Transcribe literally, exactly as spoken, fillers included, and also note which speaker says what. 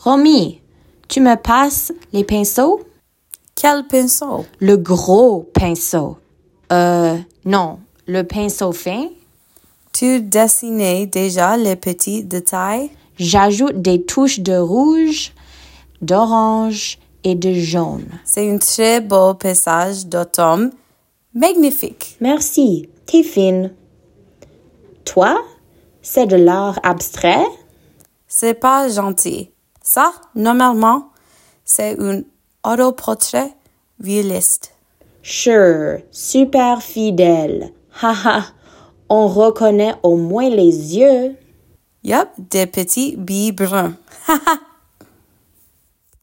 Speaker 1: Romy, tu me passes les pinceaux?
Speaker 2: Quel pinceau?
Speaker 1: Le gros pinceau. Euh, non, le pinceau fin?
Speaker 2: Tu dessinais déjà les petits détails?
Speaker 1: J'ajoute des touches de rouge, d'orange et de jaune.
Speaker 2: C'est un très beau paysage d'automne. Magnifique.
Speaker 1: Merci, t'es fine. Toi, c'est de l'art abstrait?
Speaker 2: C'est pas gentil. Ça, normalement, c'est un autoportrait réaliste.
Speaker 1: Sure, super fidèle. Haha, on reconnaît au moins les yeux.
Speaker 2: Yup, des petits billes bruns. Haha.